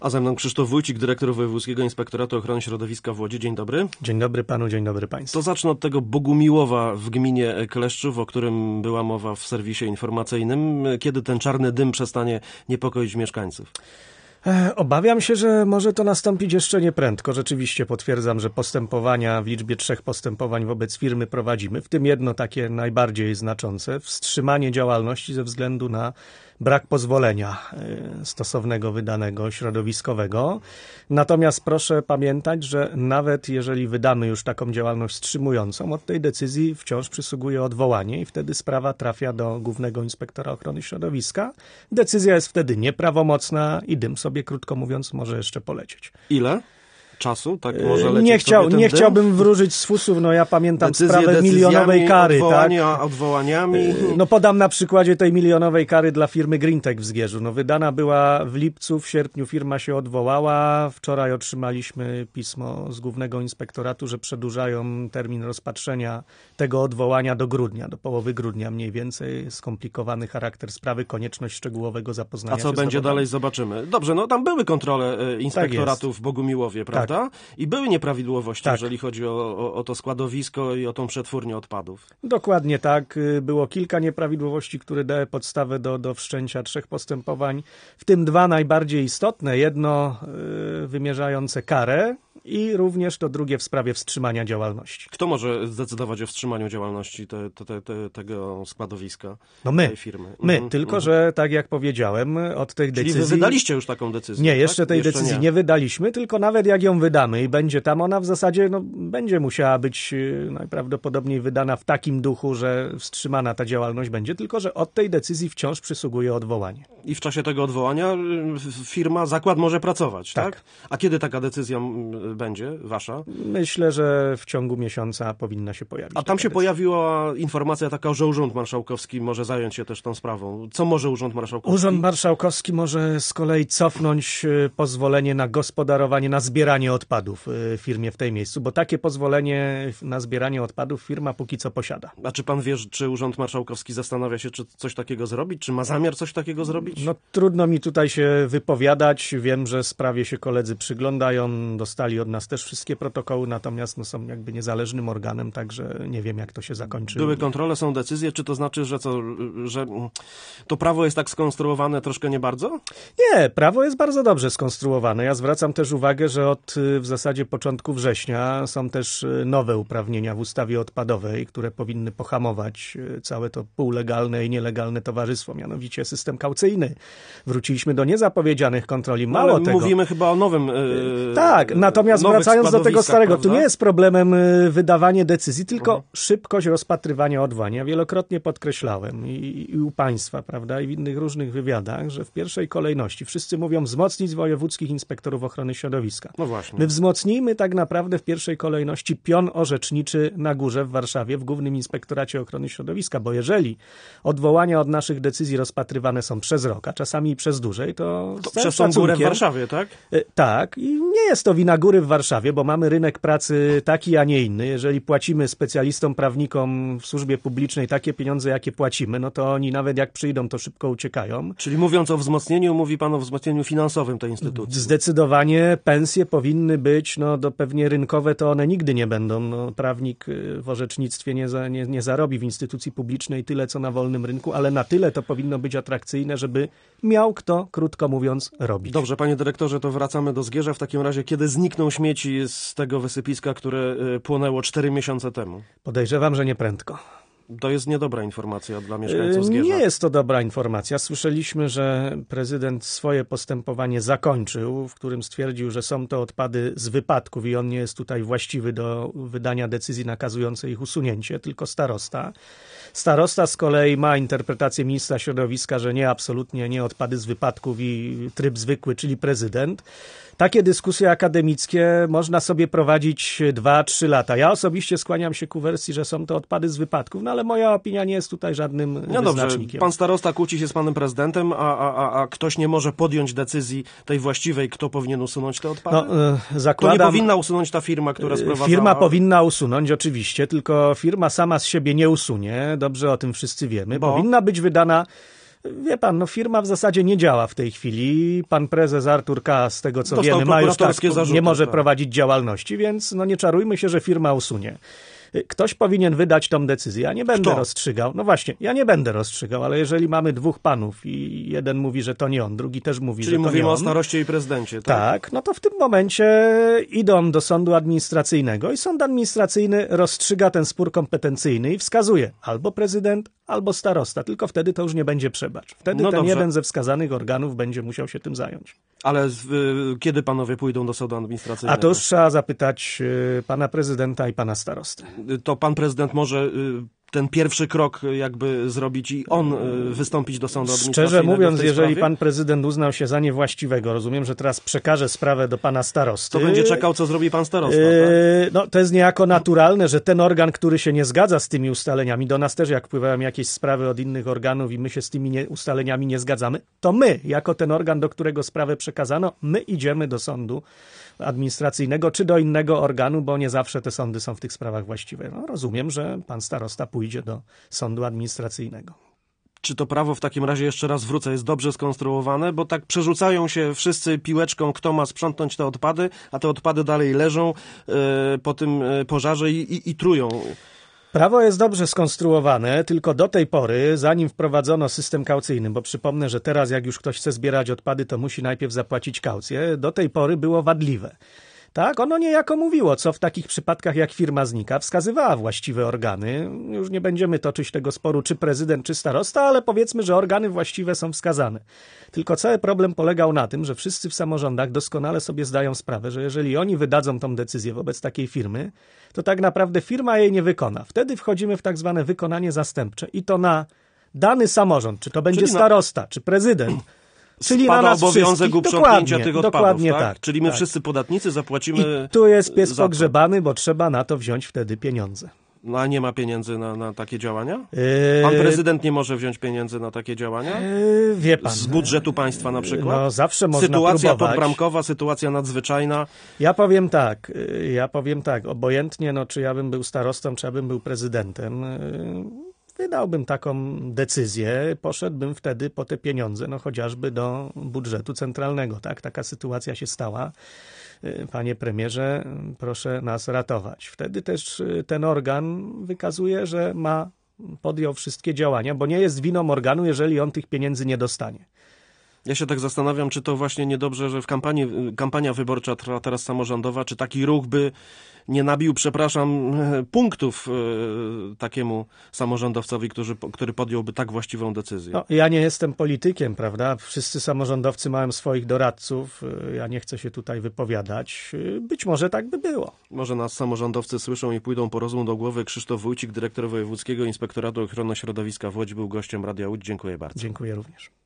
A ze mną Krzysztof Wójcik, dyrektor Wojewódzkiego Inspektoratu Ochrony Środowiska w Łodzi. Dzień dobry. Dzień dobry panu, dzień dobry państwu. To zacznę od tego Bogumiłowa w gminie Kleszczów, o którym była mowa w serwisie informacyjnym. Kiedy ten czarny dym przestanie niepokoić mieszkańców? Obawiam się, że może to nastąpić jeszcze nieprędko. Rzeczywiście potwierdzam, że postępowania w liczbie 3 postępowań wobec firmy prowadzimy, w tym jedno takie najbardziej znaczące, wstrzymanie działalności ze względu na brak pozwolenia stosownego wydanego środowiskowego. Natomiast proszę pamiętać, że nawet jeżeli wydamy już taką działalność wstrzymującą, od tej decyzji wciąż przysługuje odwołanie i wtedy sprawa trafia do Głównego Inspektora Ochrony Środowiska. Decyzja jest wtedy nieprawomocna i dym sobie, krótko mówiąc, może jeszcze polecieć. Ile czasu? Tak może lecieć nie chciałbym wróżyć z fusów, ja pamiętam sprawę milionowej kary. Odwołaniami. Podam na przykładzie tej milionowej kary dla firmy Greentech w Zgierzu. Wydana była w lipcu, w sierpniu firma się odwołała. Wczoraj otrzymaliśmy pismo z Głównego Inspektoratu, że przedłużają termin rozpatrzenia tego odwołania do grudnia, do połowy grudnia mniej więcej. Skomplikowany charakter sprawy, konieczność szczegółowego zapoznania się. A co będzie dalej, zobaczymy. Dobrze, tam były kontrole inspektoratu w Bogumiłowie, prawda? I były nieprawidłowości, jeżeli chodzi o to składowisko i o tą przetwórnię odpadów. Dokładnie tak. Było kilka nieprawidłowości, które dały podstawę do wszczęcia 3 postępowań, w tym 2 najbardziej istotne. Jedno wymierzające karę i również to drugie w sprawie wstrzymania działalności. Kto może zdecydować o wstrzymaniu działalności tego składowiska, my, tej firmy? Tylko że tak jak powiedziałem, od tej decyzji... Czyli wy wydaliście już taką decyzję? Nie, jeszcze tej decyzji nie wydaliśmy, tylko nawet jak ją wydamy i będzie tam, ona w zasadzie będzie musiała być najprawdopodobniej wydana w takim duchu, że wstrzymana ta działalność będzie, tylko że od tej decyzji wciąż przysługuje odwołanie. I w czasie tego odwołania zakład może pracować, tak? A kiedy taka decyzja będzie wasza? Myślę, że w ciągu miesiąca powinna się pojawić. A tam się pojawiła informacja taka, że Urząd Marszałkowski może zająć się też tą sprawą. Co może Urząd Marszałkowski? Urząd Marszałkowski może z kolei cofnąć pozwolenie na gospodarowanie, na zbieranie odpadów firmie w tej miejscu, bo takie pozwolenie na zbieranie odpadów firma póki co posiada. A czy pan wie, czy Urząd Marszałkowski zastanawia się, czy coś takiego zrobić? Czy ma zamiar coś takiego zrobić? Trudno mi tutaj się wypowiadać. Wiem, że sprawie się koledzy przyglądają, dostali od nas też wszystkie protokoły, natomiast są jakby niezależnym organem, także nie wiem, jak to się zakończy. Były kontrole, są decyzje, czy to znaczy, że to prawo jest tak skonstruowane troszkę nie bardzo? Nie, prawo jest bardzo dobrze skonstruowane. Ja zwracam też uwagę, że od w zasadzie początku września są też nowe uprawnienia w ustawie odpadowej, które powinny pohamować całe to półlegalne i nielegalne towarzystwo, mianowicie system kaucyjny. Wróciliśmy do niezapowiedzianych kontroli. Mało tego. Mówimy chyba o nowym... Tak, natomiast wracając do tego starego, tu nie jest problemem wydawanie decyzji, tylko szybkość rozpatrywania odwołania. Wielokrotnie podkreślałem i u państwa, prawda, i w innych różnych wywiadach, że w pierwszej kolejności wszyscy mówią wzmocnić wojewódzkich inspektorów ochrony środowiska. No właśnie. My wzmocnijmy tak naprawdę w pierwszej kolejności pion orzeczniczy na górze w Warszawie, w Głównym Inspektoracie Ochrony Środowiska, bo jeżeli odwołania od naszych decyzji rozpatrywane są przez rok, a czasami i przez dłużej, to przez tą górę w Warszawie, tak? Tak. I nie jest to wina góry w Warszawie, bo mamy rynek pracy taki, a nie inny. Jeżeli płacimy specjalistom, prawnikom w służbie publicznej takie pieniądze, jakie płacimy, to oni nawet jak przyjdą, to szybko uciekają. Czyli mówiąc o wzmocnieniu, mówi pan o wzmocnieniu finansowym tej instytucji. Zdecydowanie pensje powinny być, pewnie rynkowe to one nigdy nie będą. Prawnik w orzecznictwie nie zarobi w instytucji publicznej tyle, co na wolnym rynku, ale na tyle to powinno być atrakcyjne, żeby miał kto, krótko mówiąc, robić. Dobrze, panie dyrektorze, to wracamy do Zgierza. W takim razie, kiedy znikną śmieci z tego wysypiska, które płonęło 4 miesiące temu? Podejrzewam, że nie prędko. To jest niedobra informacja dla mieszkańców Zgierza. Nie jest to dobra informacja. Słyszeliśmy, że prezydent swoje postępowanie zakończył, w którym stwierdził, że są to odpady z wypadków i on nie jest tutaj właściwy do wydania decyzji nakazującej ich usunięcie, tylko starosta. Starosta z kolei ma interpretację ministra środowiska, że nie, absolutnie nie odpady z wypadków i tryb zwykły, czyli prezydent. Takie dyskusje akademickie można sobie prowadzić 2-3 lata. Ja osobiście skłaniam się ku wersji, że są to odpady z wypadków, ale moja opinia nie jest tutaj żadnym wyznacznikiem. Dobrze, pan starosta kłóci się z panem prezydentem, a ktoś nie może podjąć decyzji tej właściwej, kto powinien usunąć te odpady? Zakładam, to nie powinna usunąć ta firma, która sprowadzała... Firma powinna usunąć, oczywiście, tylko firma sama z siebie nie usunie. Dobrze o tym wszyscy wiemy. Powinna być wydana Wie pan, no firma w zasadzie nie działa w tej chwili. Pan prezes Artur K., z tego co wiemy, ma już zarzuty, nie może prowadzić działalności, więc no nie czarujmy się, że firma usunie. Ktoś powinien wydać tą decyzję. Ja nie będę rozstrzygał. No właśnie, ja nie będę rozstrzygał, ale jeżeli mamy dwóch panów i jeden mówi, że to nie on, drugi też mówi, że to nie on. Czyli mówimy o staroście i prezydencie, tak? Tak, no to w tym momencie idą do sądu administracyjnego i sąd administracyjny rozstrzyga ten spór kompetencyjny i wskazuje albo prezydent, albo starosta. Tylko wtedy to już nie będzie przebacz. Wtedy ten jeden ze wskazanych organów będzie musiał się tym zająć. Ale kiedy panowie pójdą do sądu administracyjnego? A to już trzeba zapytać pana prezydenta i pana starostę. To pan prezydent może ten pierwszy krok jakby zrobić i on wystąpić do sądu administracyjnego. Szczerze mówiąc, jeżeli pan prezydent uznał się za niewłaściwego, rozumiem, że teraz przekaże sprawę do pana starosty. To będzie czekał, co zrobi pan starosta, tak? No, to jest niejako naturalne, że ten organ, który się nie zgadza z tymi ustaleniami, do nas też jak wpływają jakieś sprawy od innych organów i my się z tymi ustaleniami nie zgadzamy, to my, jako ten organ, do którego sprawę przekazano, my idziemy do sądu administracyjnego czy do innego organu, bo nie zawsze te sądy są w tych sprawach właściwe. No, rozumiem, że pan starosta pójdzie do sądu administracyjnego. Czy to prawo w takim razie, jeszcze raz wrócę, jest dobrze skonstruowane? Bo tak przerzucają się wszyscy piłeczką, kto ma sprzątnąć te odpady, a te odpady dalej leżą po tym pożarze i trują. Prawo jest dobrze skonstruowane, tylko do tej pory, zanim wprowadzono system kaucyjny, bo przypomnę, że teraz jak już ktoś chce zbierać odpady, to musi najpierw zapłacić kaucję, do tej pory było wadliwe. Tak, ono niejako mówiło, co w takich przypadkach jak firma znika, wskazywała właściwe organy. Już nie będziemy toczyć tego sporu, czy prezydent, czy starosta, ale powiedzmy, że organy właściwe są wskazane. Tylko cały problem polegał na tym, że wszyscy w samorządach doskonale sobie zdają sprawę, że jeżeli oni wydadzą tą decyzję wobec takiej firmy, to tak naprawdę firma jej nie wykona. Wtedy wchodzimy w tak zwane wykonanie zastępcze i to na dany samorząd, czy to będzie starosta, czy prezydent, czyli spada na nas obowiązek uprzątnięcia tych odpadów, dokładnie tak? Czyli my wszyscy podatnicy zapłacimy. I tu jest pies pogrzebany, bo trzeba na to wziąć wtedy pieniądze. No a nie ma pieniędzy na takie działania? Pan prezydent nie może wziąć pieniędzy na takie działania? Wie pan. Z budżetu państwa na przykład? No zawsze można sytuacja próbować. podbramkowa, sytuacja nadzwyczajna. Ja powiem tak, obojętnie czy ja bym był starostą, czy ja bym był prezydentem, wydałbym taką decyzję, poszedłbym wtedy po te pieniądze, chociażby do budżetu centralnego, tak? Taka sytuacja się stała. Panie premierze, proszę nas ratować. Wtedy też ten organ wykazuje, że podjął wszystkie działania, bo nie jest winą organu, jeżeli on tych pieniędzy nie dostanie. Ja się tak zastanawiam, czy to właśnie niedobrze, że w kampania wyborcza trwa teraz samorządowa, czy taki ruch by nie nabił, punktów takiemu samorządowcowi, który podjąłby tak właściwą decyzję. No, ja nie jestem politykiem, prawda? Wszyscy samorządowcy mają swoich doradców. Ja nie chcę się tutaj wypowiadać. Być może tak by było. Może nas samorządowcy słyszą i pójdą po rozum do głowy. Krzysztof Wójcik, dyrektor Wojewódzkiego Inspektoratu Ochrony Środowiska w Łodzi, był gościem Radia Łódź. Dziękuję bardzo. Dziękuję również.